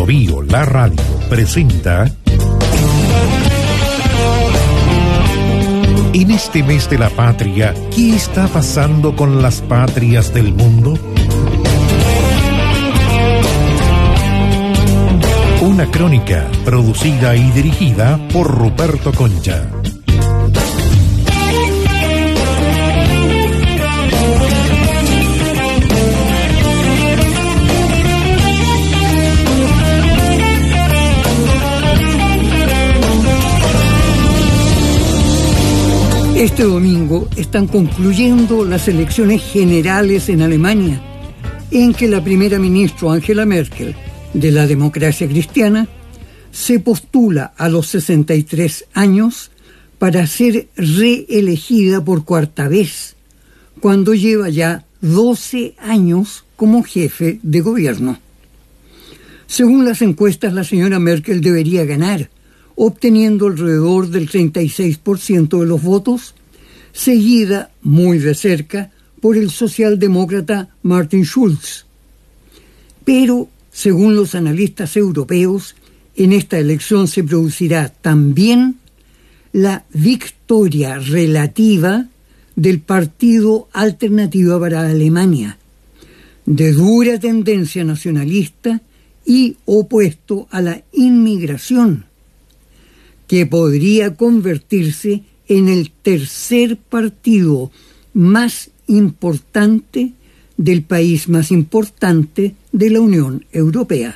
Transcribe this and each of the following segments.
Bio Bio, la radio, presenta en este mes de la patria, ¿qué está pasando con las patrias del mundo? Una crónica producida y dirigida por Ruperto Concha. Este domingo están concluyendo las elecciones generales en Alemania, en que la primera ministra Angela Merkel, de la democracia cristiana, se postula a los 63 años para ser reelegida por cuarta vez, cuando lleva ya 12 años como jefe de gobierno. Según las encuestas, la señora Merkel debería ganar, obteniendo alrededor del 36% de los votos, seguida muy de cerca por el socialdemócrata Martin Schulz. Pero, según los analistas europeos, en esta elección se producirá también la victoria relativa del Partido Alternativa para Alemania, de dura tendencia nacionalista y opuesto a la inmigración, que podría convertirse en el tercer partido más importante del país más importante de la Unión Europea.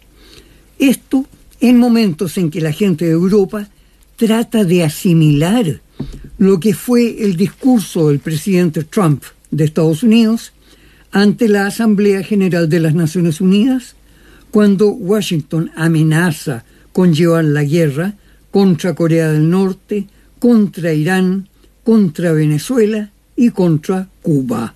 Esto en momentos en que la gente de Europa trata de asimilar lo que fue el discurso del presidente Trump de Estados Unidos ante la Asamblea General de las Naciones Unidas, cuando Washington amenaza con llevar la guerra contra Corea del Norte, contra Irán, contra Venezuela y contra Cuba.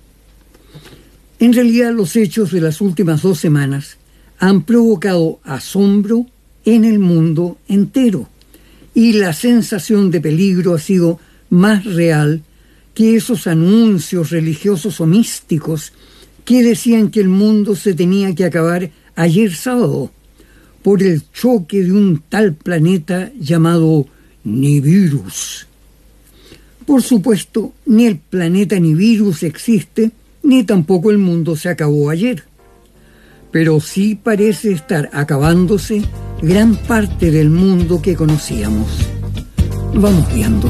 En realidad, los hechos de las últimas 2 semanas han provocado asombro en el mundo entero, y la sensación de peligro ha sido más real que esos anuncios religiosos o místicos que decían que el mundo se tenía que acabar ayer sábado por el choque de un tal planeta llamado Nibiru. Por supuesto, ni el planeta Nibiru existe, ni tampoco el mundo se acabó ayer. Pero sí parece estar acabándose gran parte del mundo que conocíamos. Vamos viendo.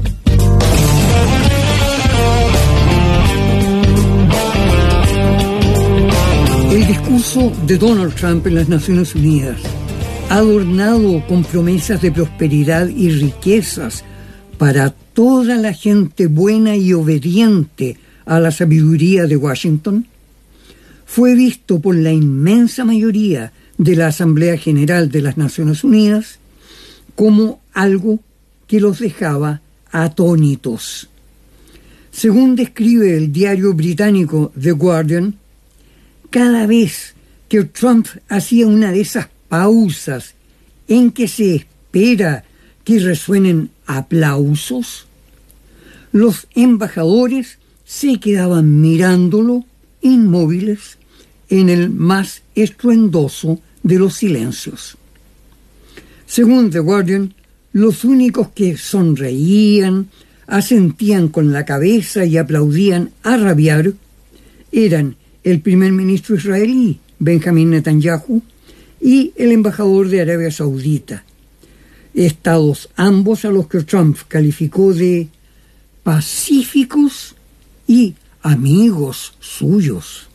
El discurso de Donald Trump en las Naciones Unidas, adornado con promesas de prosperidad y riquezas para toda la gente buena y obediente a la sabiduría de Washington, fue visto por la inmensa mayoría de la Asamblea General de las Naciones Unidas como algo que los dejaba atónitos. Según describe el diario británico The Guardian, cada vez que Trump hacía una de esas pausas en que se espera que resuenen aplausos, los embajadores se quedaban mirándolo inmóviles en el más estruendoso de los silencios. Según The Guardian, los únicos que sonreían, asentían con la cabeza y aplaudían a rabiar eran el primer ministro israelí, Benjamín Netanyahu, y el embajador de Arabia Saudita, estados ambos a los que Trump calificó de pacíficos y amigos suyos.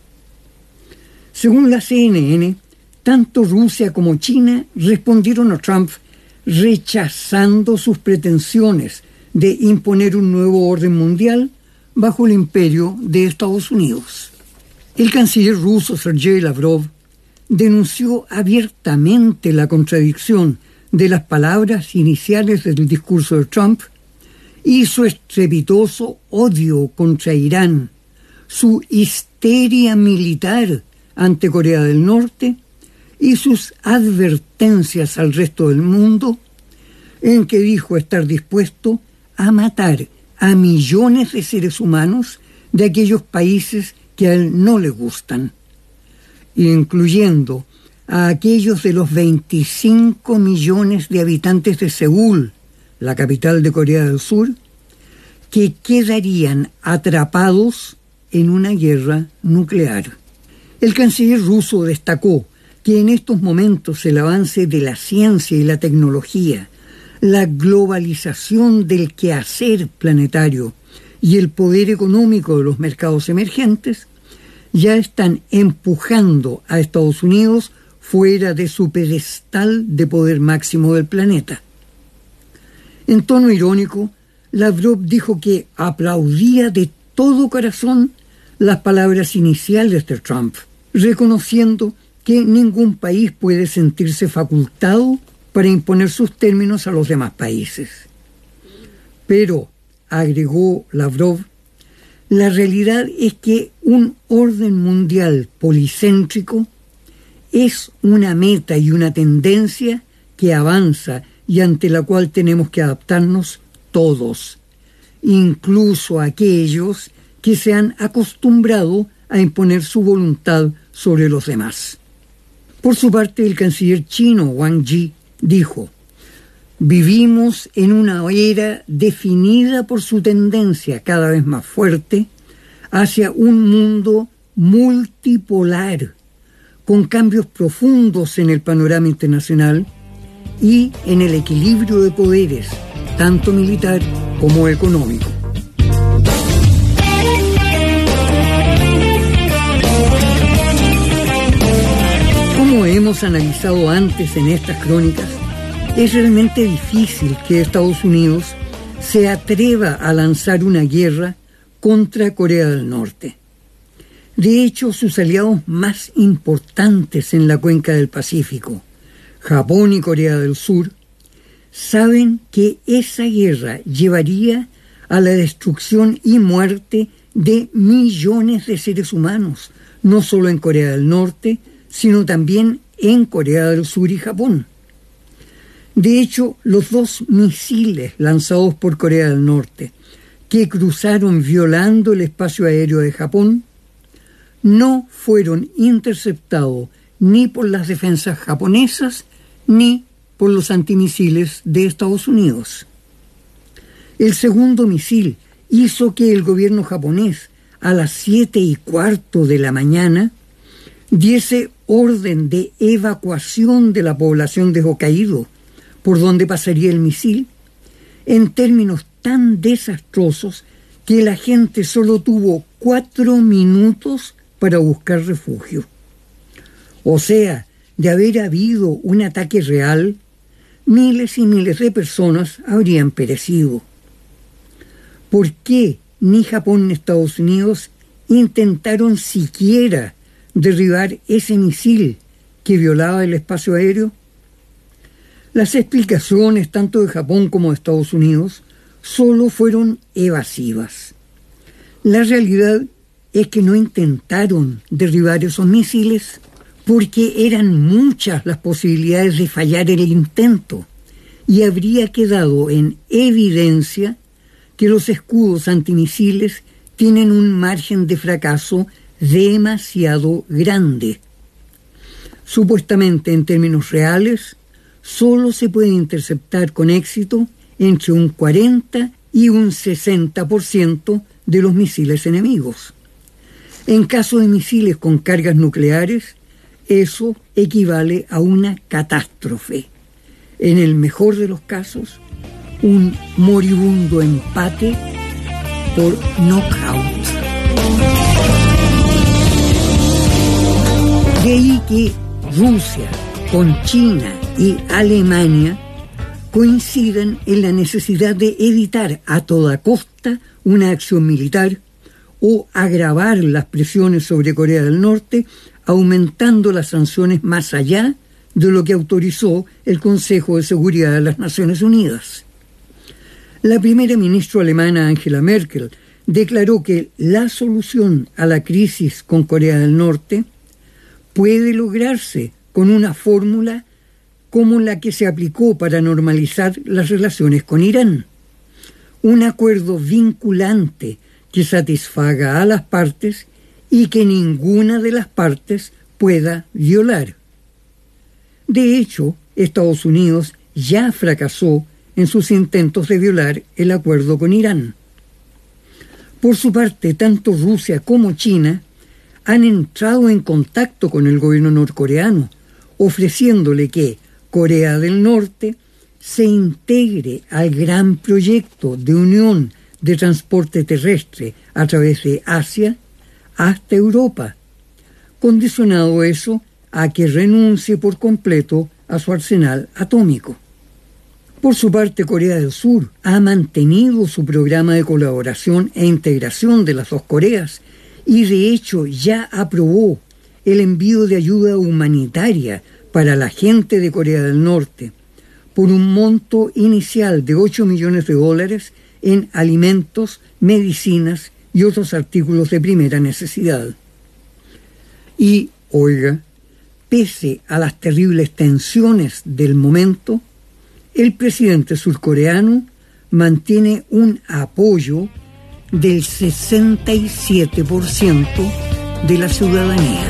Según la CNN, tanto Rusia como China respondieron a Trump rechazando sus pretensiones de imponer un nuevo orden mundial bajo el imperio de Estados Unidos. El canciller ruso Sergei Lavrov denunció abiertamente la contradicción de las palabras iniciales del discurso de Trump y su estrepitoso odio contra Irán, su histeria militar ante Corea del Norte y sus advertencias al resto del mundo, en que dijo estar dispuesto a matar a millones de seres humanos de aquellos países que a él no le gustan, incluyendo a aquellos de los 25 millones de habitantes de Seúl, la capital de Corea del Sur, que quedarían atrapados en una guerra nuclear. El canciller ruso destacó que en estos momentos el avance de la ciencia y la tecnología, la globalización del quehacer planetario y el poder económico de los mercados emergentes ya están empujando a Estados Unidos fuera de su pedestal de poder máximo del planeta. En tono irónico, Lavrov dijo que aplaudía de todo corazón las palabras iniciales de Trump, reconociendo que ningún país puede sentirse facultado para imponer sus términos a los demás países. Pero, agregó Lavrov, la realidad es que un orden mundial policéntrico es una meta y una tendencia que avanza y ante la cual tenemos que adaptarnos todos, incluso aquellos que se han acostumbrado a imponer su voluntad sobre los demás. Por su parte, el canciller chino Wang Yi dijo: vivimos en una era definida por su tendencia cada vez más fuerte hacia un mundo multipolar, con cambios profundos en el panorama internacional y en el equilibrio de poderes, tanto militar como económico. Como hemos analizado antes en estas crónicas, es realmente difícil que Estados Unidos se atreva a lanzar una guerra contra Corea del Norte. De hecho, sus aliados más importantes en la cuenca del Pacífico, Japón y Corea del Sur, saben que esa guerra llevaría a la destrucción y muerte de millones de seres humanos, no solo en Corea del Norte, sino también en Corea del Sur y Japón. De hecho, los 2 misiles lanzados por Corea del Norte, que cruzaron violando el espacio aéreo de Japón, no fueron interceptados ni por las defensas japonesas ni por los antimisiles de Estados Unidos. El segundo misil hizo que el gobierno japonés, a las 7:15 de la mañana, diese orden de evacuación de la población de Hokkaido, por donde pasaría el misil, en términos tan desastrosos que la gente solo tuvo 4 minutos para buscar refugio. O sea, de haber habido un ataque real, miles y miles de personas habrían perecido. ¿Por qué ni Japón ni Estados Unidos intentaron siquiera derribar ese misil que violaba el espacio aéreo? Las explicaciones tanto de Japón como de Estados Unidos solo fueron evasivas. La realidad es que no intentaron derribar esos misiles porque eran muchas las posibilidades de fallar el intento y habría quedado en evidencia que los escudos antimisiles tienen un margen de fracaso demasiado grande. Supuestamente, en términos reales, solo se puede interceptar con éxito entre un 40 y un 60% de los misiles enemigos. En caso de misiles con cargas nucleares, eso equivale a una catástrofe. En el mejor de los casos, un moribundo empate por knockout. De ahí que Rusia, con China y Alemania coincidan en la necesidad de evitar a toda costa una acción militar o agravar las presiones sobre Corea del Norte, aumentando las sanciones más allá de lo que autorizó el Consejo de Seguridad de las Naciones Unidas. La primera ministra alemana Angela Merkel declaró que la solución a la crisis con Corea del Norte puede lograrse con una fórmula como la que se aplicó para normalizar las relaciones con Irán. Un acuerdo vinculante que satisfaga a las partes y que ninguna de las partes pueda violar. De hecho, Estados Unidos ya fracasó en sus intentos de violar el acuerdo con Irán. Por su parte, tanto Rusia como China han entrado en contacto con el gobierno norcoreano, ofreciéndole que Corea del Norte se integre al gran proyecto de unión de transporte terrestre a través de Asia hasta Europa, condicionado eso a que renuncie por completo a su arsenal atómico. Por su parte, Corea del Sur ha mantenido su programa de colaboración e integración de las dos Coreas y de hecho ya aprobó el envío de ayuda humanitaria para la gente de Corea del Norte por un monto inicial de $8 millones en alimentos, medicinas y otros artículos de primera necesidad. Y, oiga, pese a las terribles tensiones del momento, el presidente surcoreano mantiene un apoyo del 67% de la ciudadanía.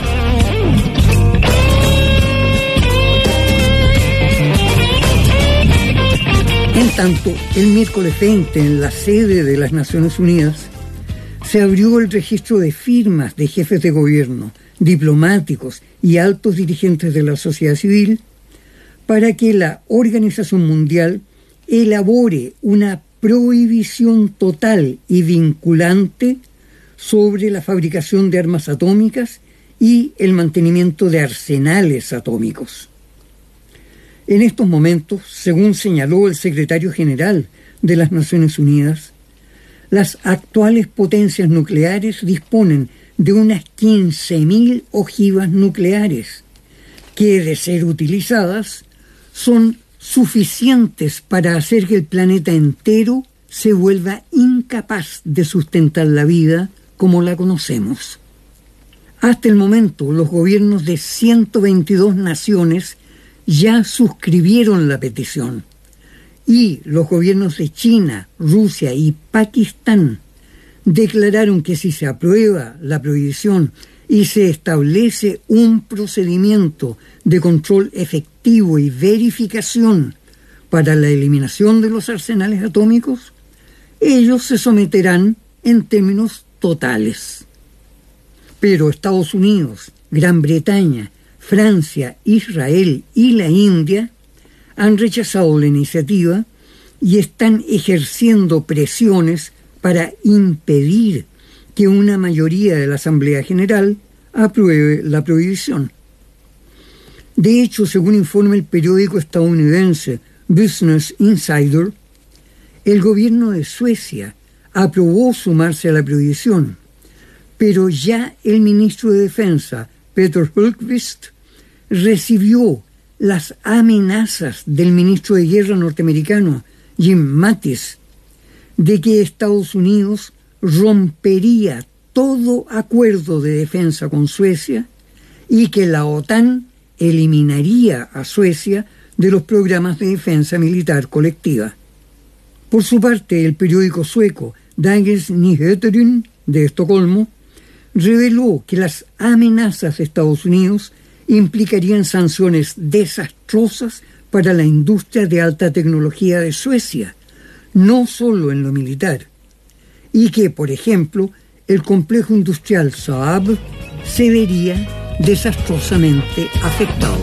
En tanto, el miércoles 20, en la sede de las Naciones Unidas, se abrió el registro de firmas de jefes de gobierno, diplomáticos y altos dirigentes de la sociedad civil para que la Organización Mundial elabore una prohibición total y vinculante sobre la fabricación de armas atómicas y el mantenimiento de arsenales atómicos. En estos momentos, según señaló el secretario general de las Naciones Unidas, las actuales potencias nucleares disponen de unas 15.000 ojivas nucleares que, de ser utilizadas, son suficientes para hacer que el planeta entero se vuelva incapaz de sustentar la vida como la conocemos. Hasta el momento, los gobiernos de 122 naciones ya suscribieron la petición y los gobiernos de China, Rusia y Pakistán declararon que si se aprueba la prohibición y se establece un procedimiento de control efectivo y verificación para la eliminación de los arsenales atómicos, ellos se someterán en términos totales. Pero Estados Unidos, Gran Bretaña, Francia, Israel y la India han rechazado la iniciativa y están ejerciendo presiones para impedir que una mayoría de la Asamblea General apruebe la prohibición. De hecho, según informa el periódico estadounidense Business Insider, el gobierno de Suecia aprobó sumarse a la prohibición, pero ya el ministro de Defensa, Peter Hultqvist, recibió las amenazas del ministro de Guerra norteamericano, Jim Mattis, de que Estados Unidos rompería todo acuerdo de defensa con Suecia y que la OTAN eliminaría a Suecia de los programas de defensa militar colectiva. Por su parte, el periódico sueco Dagens Nyheter de Estocolmo reveló que las amenazas de Estados Unidos implicarían sanciones desastrosas para la industria de alta tecnología de Suecia, no solo en lo militar, y que, por ejemplo, el complejo industrial Saab se vería desastrosamente afectado.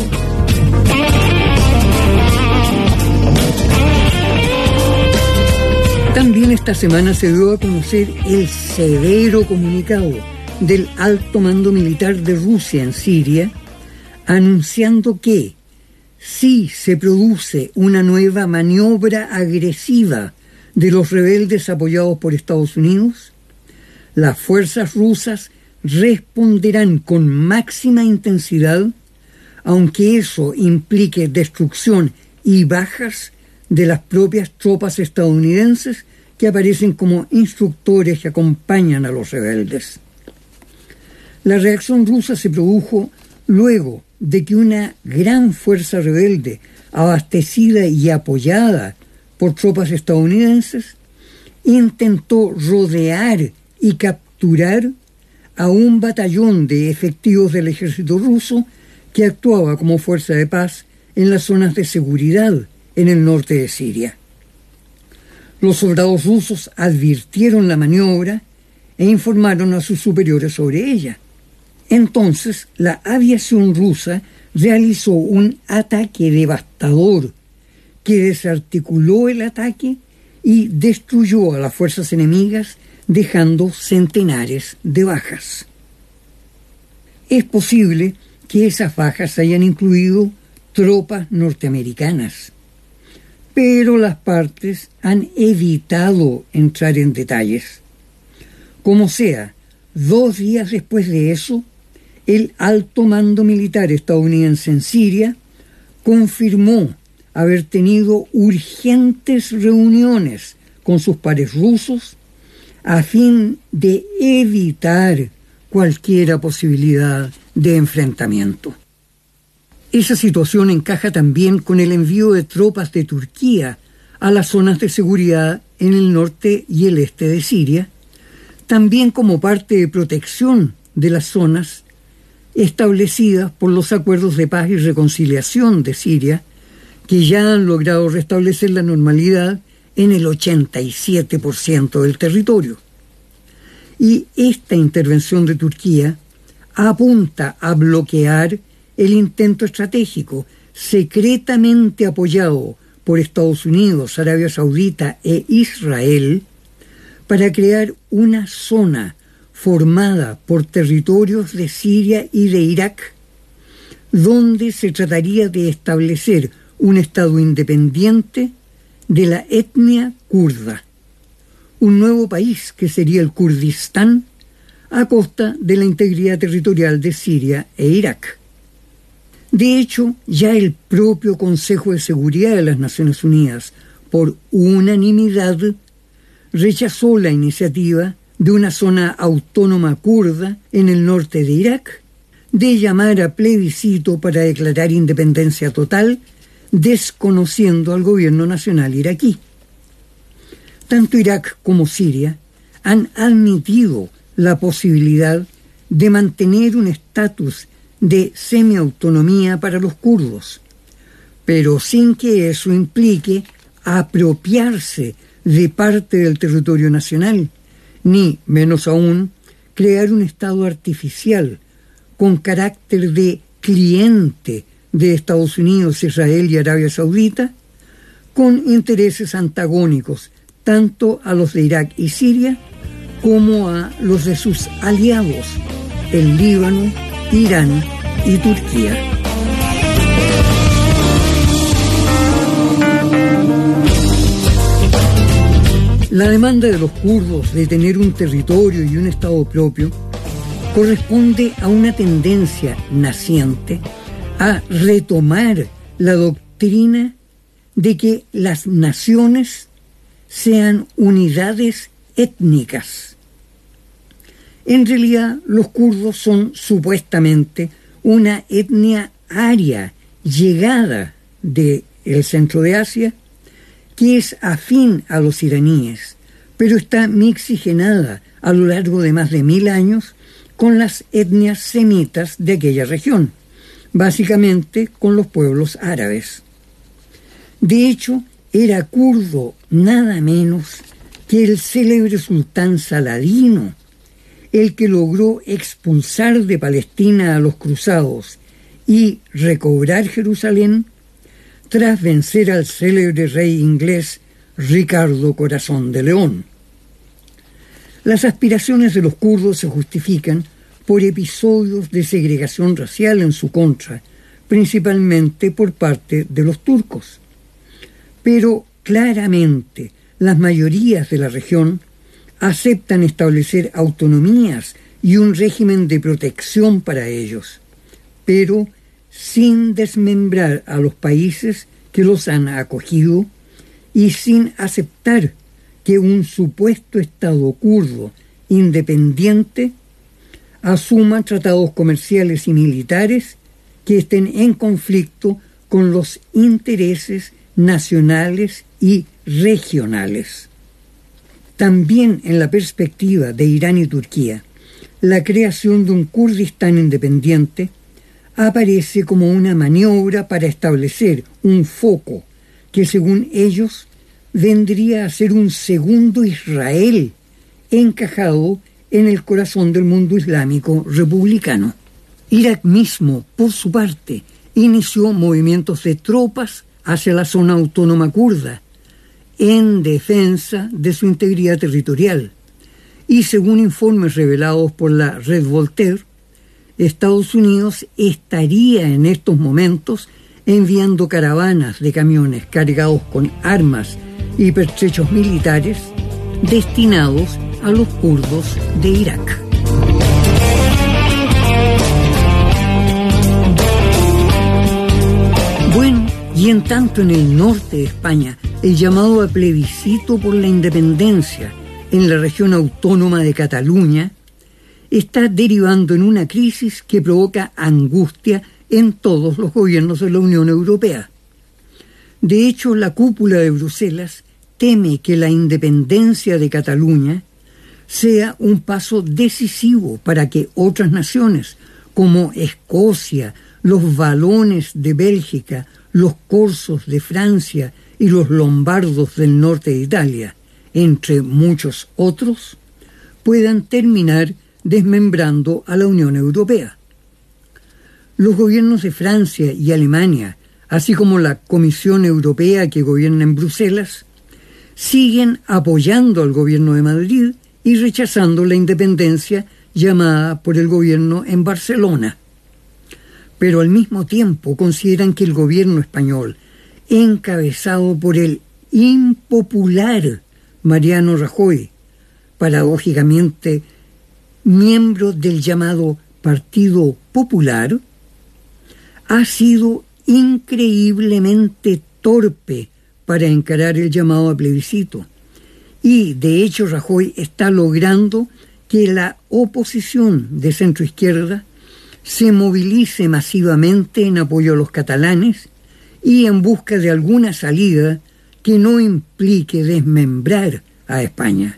También esta semana se dio a conocer el severo comunicado del alto mando militar de Rusia en Siria, anunciando que si se produce una nueva maniobra agresiva de los rebeldes apoyados por Estados Unidos, las fuerzas rusas responderán con máxima intensidad, aunque eso implique destrucción y bajas de las propias tropas estadounidenses que aparecen como instructores que acompañan a los rebeldes. La reacción rusa se produjo luego de que una gran fuerza rebelde, abastecida y apoyada por tropas estadounidenses, intentó rodear y capturar a un batallón de efectivos del ejército ruso que actuaba como fuerza de paz en las zonas de seguridad en el norte de Siria. Los soldados rusos advirtieron la maniobra e informaron a sus superiores sobre ella. Entonces, la aviación rusa realizó un ataque devastador que desarticuló el ataque y destruyó a las fuerzas enemigas, dejando centenares de bajas. Es posible que esas bajas hayan incluido tropas norteamericanas, pero las partes han evitado entrar en detalles. Como sea, 2 días después de eso, el alto mando militar estadounidense en Siria confirmó haber tenido urgentes reuniones con sus pares rusos a fin de evitar cualquier posibilidad de enfrentamiento. Esa situación encaja también con el envío de tropas de Turquía a las zonas de seguridad en el norte y el este de Siria, también como parte de protección de las zonas establecidas por los acuerdos de paz y reconciliación de Siria, que ya han logrado restablecer la normalidad en el 87% del territorio. Y esta intervención de Turquía apunta a bloquear el intento estratégico secretamente apoyado por Estados Unidos, Arabia Saudita e Israel para crear una zona formada por territorios de Siria y de Irak, donde se trataría de establecer un Estado independiente de la etnia kurda, un nuevo país que sería el Kurdistán a costa de la integridad territorial de Siria e Irak. De hecho, ya el propio Consejo de Seguridad de las Naciones Unidas, por unanimidad, rechazó la iniciativa de una zona autónoma kurda en el norte de Irak de llamar a plebiscito para declarar independencia total, desconociendo al gobierno nacional iraquí. Tanto Irak como Siria han admitido la posibilidad de mantener un estatus de semiautonomía para los kurdos, pero sin que eso implique apropiarse de parte del territorio nacional, ni, menos aún, crear un Estado artificial con carácter de cliente de Estados Unidos, Israel y Arabia Saudita, con intereses antagónicos tanto a los de Irak y Siria como a los de sus aliados, el Líbano, Irán y Turquía. La demanda de los kurdos de tener un territorio y un Estado propio corresponde a una tendencia naciente a retomar la doctrina de que las naciones sean unidades étnicas. En realidad, los kurdos son supuestamente una etnia aria llegada del centro de Asia, que es afín a los iraníes, pero está mixigenada a lo largo de más de 1000 años con las etnias semitas de aquella región, básicamente con los pueblos árabes. De hecho, era kurdo nada menos que el célebre sultán Saladino, el que logró expulsar de Palestina a los cruzados y recobrar Jerusalén tras vencer al célebre rey inglés Ricardo Corazón de León. Las aspiraciones de los kurdos se justifican por episodios de segregación racial en su contra, principalmente por parte de los turcos. Pero claramente las mayorías de la región aceptan establecer autonomías y un régimen de protección para ellos, pero sin desmembrar a los países que los han acogido y sin aceptar que un supuesto Estado kurdo independiente asuma tratados comerciales y militares que estén en conflicto con los intereses nacionales y regionales. También en la perspectiva de Irán y Turquía, la creación de un Kurdistán independiente aparece como una maniobra para establecer un foco que, según ellos, vendría a ser un segundo Israel encajado en el corazón del mundo islámico republicano. Irak mismo, por su parte, inició movimientos de tropas hacia la zona autónoma kurda en defensa de su integridad territorial. Y según informes revelados por la Red Voltaire, Estados Unidos estaría en estos momentos enviando caravanas de camiones cargados con armas y pertrechos militares destinados a los kurdos de Irak. Bueno, y en tanto en el norte de España, el llamado a plebiscito por la independencia en la región autónoma de Cataluña está derivando en una crisis que provoca angustia en todos los gobiernos de la Unión Europea. De hecho, la cúpula de Bruselas teme que la independencia de Cataluña sea un paso decisivo para que otras naciones como Escocia, los valones de Bélgica, los corsos de Francia y los lombardos del norte de Italia, entre muchos otros, puedan terminar desmembrando a la Unión Europea. Los gobiernos de Francia y Alemania, así como la Comisión Europea que gobierna en Bruselas, siguen apoyando al gobierno de Madrid y rechazando la independencia llamada por el gobierno en Barcelona. Pero al mismo tiempo consideran que el gobierno español, encabezado por el impopular Mariano Rajoy, paradójicamente miembro del llamado Partido Popular, ha sido increíblemente torpe para encarar el llamado a plebiscito. Y, de hecho, Rajoy está logrando que la oposición de centroizquierda se movilice masivamente en apoyo a los catalanes y en busca de alguna salida que no implique desmembrar a España.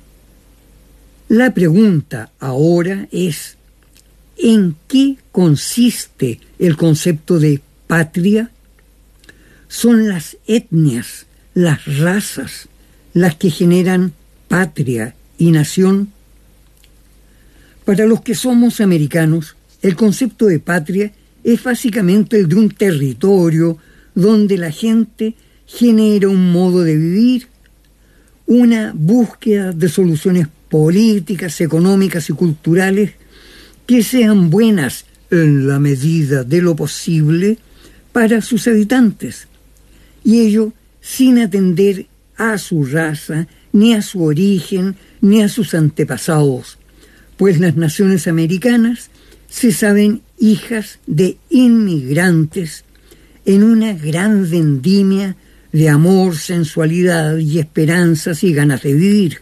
La pregunta ahora es: ¿en qué consiste el concepto de patria? ¿Son las etnias, las razas, las que generan patria y nación? Para los que somos americanos, el concepto de patria es básicamente el de un territorio donde la gente genera un modo de vivir, una búsqueda de soluciones políticas, económicas y culturales que sean buenas en la medida de lo posible para sus habitantes, y ello sin atender a su raza, ni a su origen, ni a sus antepasados, pues las naciones americanas se saben hijas de inmigrantes en una gran vendimia de amor, sensualidad y esperanzas y ganas de vivir.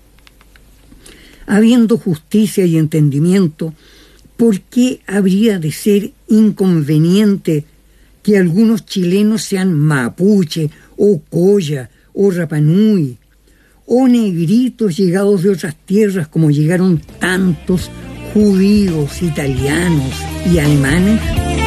Habiendo justicia y entendimiento, ¿por qué habría de ser inconveniente que algunos chilenos sean mapuche o colla o rapanui o negritos llegados de otras tierras como llegaron tantos judíos, italianos y alemanes?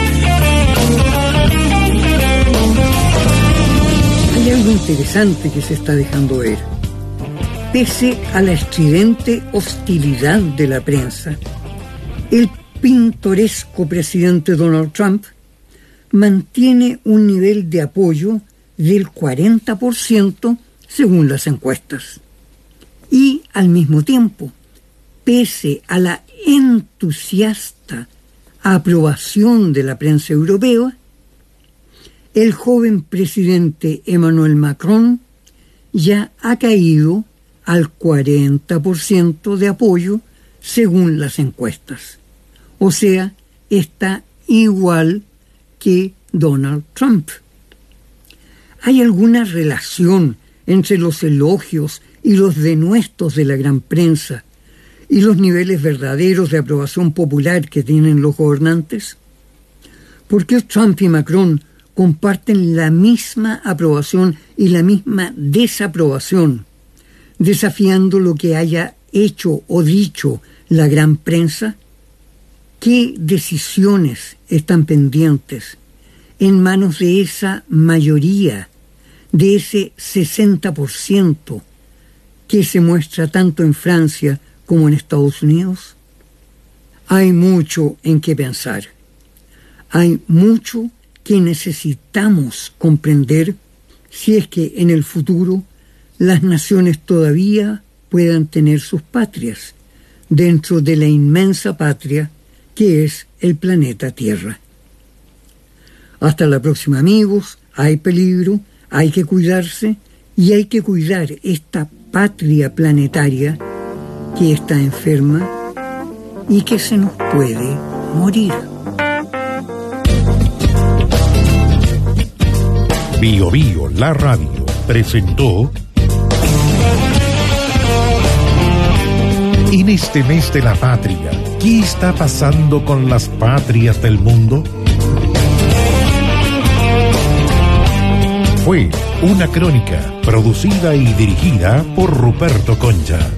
Hay algo interesante que se está dejando ver. Pese a la estridente hostilidad de la prensa, el pintoresco presidente Donald Trump mantiene un nivel de apoyo del 40% según las encuestas. Y al mismo tiempo, pese a la entusiasta aprobación de la prensa europea, el joven presidente Emmanuel Macron ya ha caído al 40% de apoyo según las encuestas. O sea, está igual que Donald Trump. ¿Hay alguna relación entre los elogios y los denuestos de la gran prensa y los niveles verdaderos de aprobación popular que tienen los gobernantes? ¿Por qué Trump y Macron comparten la misma aprobación y la misma desaprobación, desafiando lo que haya hecho o dicho la gran prensa? ¿Qué decisiones están pendientes en manos de esa mayoría, de ese 60% que se muestra tanto en Francia como en Estados Unidos? Hay mucho en qué pensar. Hay mucho que necesitamos comprender si es que en el futuro las naciones todavía puedan tener sus patrias dentro de la inmensa patria que es el planeta Tierra. Hasta la próxima, amigos. Hay peligro, hay que cuidarse y hay que cuidar esta patria planetaria que está enferma y que se nos puede morir. Bio Bio, la radio, presentó en este mes de la patria, ¿qué está pasando con las patrias del mundo? Fue una crónica producida y dirigida por Ruperto Concha.